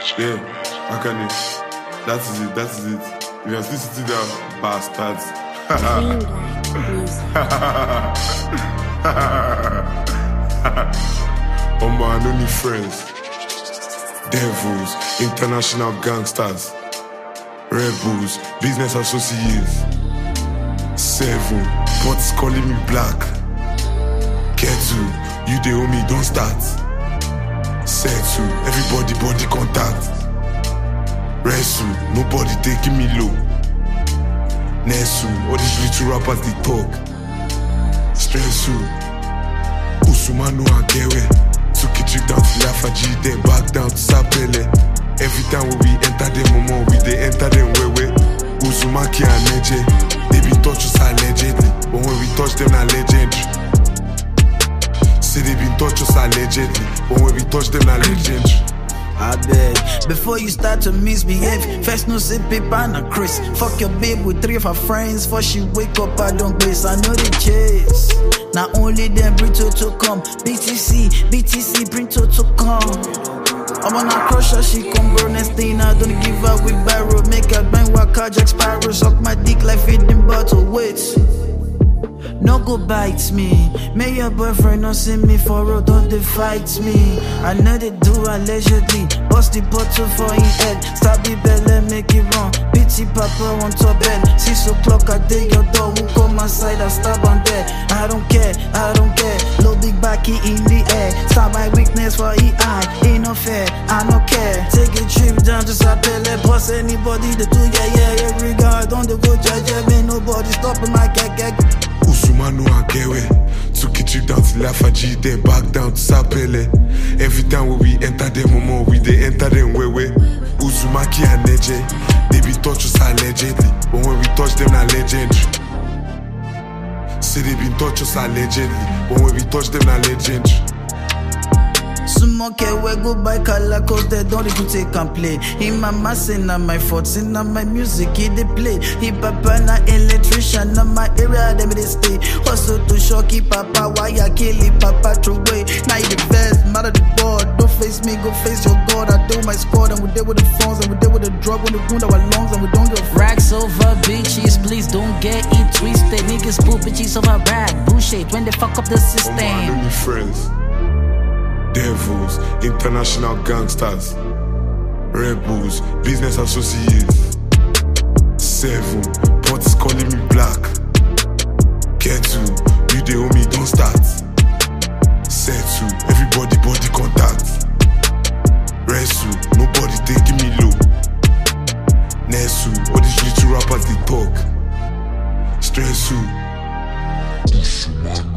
Yeah, how can it? That is it, that is it. If you're still sitting there, bastards. Oh man, I don't need friends. Devils, international gangsters, rebels, business associates. 7, Pot's calling me black. Ketu, you the homie, don't start. Settle, everybody body contact. Wrestle, nobody taking me low. Nesu, all these little rappers they talk. Stressful, Usumanu and Kewe. Took a trip down to Lafaji, then back down to Sapele. Every time we enter the moment, we they enter them wewe. Uzumaki and Neje, they be touch us allegedly, but when we touch them, not legendary. Say they been touch us allegedly, but when we touch them, not legendary. I beg, before you start to misbehave, first no say paper and a Chris. Fuck your babe with 3 of her friends, for she wake up, I don't base. I know they chase. Not only them bring to come, BTC bring to come. I wanna crush her, she come bro, next thing I don't give her with barrel. Make her bang waka Jack Sparrow, suck my dick like feeding bottle, wait. No go bite me. May your boyfriend not see me for road, don't they fight me. I know they do allegedly. Bust the bottle for his head. Stab the belly, make it run. Pity papa on top bed. 6 o'clock I dig your door. Who come my side, I stab on there. I don't care, I don't care. Low big backy in the air. Stab my weakness for EI. Ain't no fair, I don't care. Take a trip down to Sapele. Boss anybody to do yeah. Every guy don't go judge me. Nobody stopping my kek. Usumanu and Kewe. Took a trip down to Lafaji, then back down to Sapele. Every time we enter them moment, we they enter them wewe. Uzumaki and Neje, they be touch us allegedly, but when we touch them, not legendary. Say they been touch us allegedly, but when we touch them, not legendary. Smoke we go buy color cause they don't even take and play. In my mass, in my thoughts, in my music, he they play. He papa na electrician, na my area, them they stay. Also to shocky papa, why I kill it, papa throw away. Now you the best, matter the board. Don't face me, go face your God. I do my squad and we deal with the phones and we deal with the drug when they wound our lungs and we don't give a racks over bitches, please don't get it twisted. Niggas put bitches over rag, bullshit when they fuck up the system. Oh man, I don't need friends. Devils, international gangsters, rebels, business associates. 7, Pot's calling me black. Ketu, you the homie, don't start. Settle, everybody body contact. Wrestle, nobody taking me low. Nesu, all these little rappers they talk. Stressful.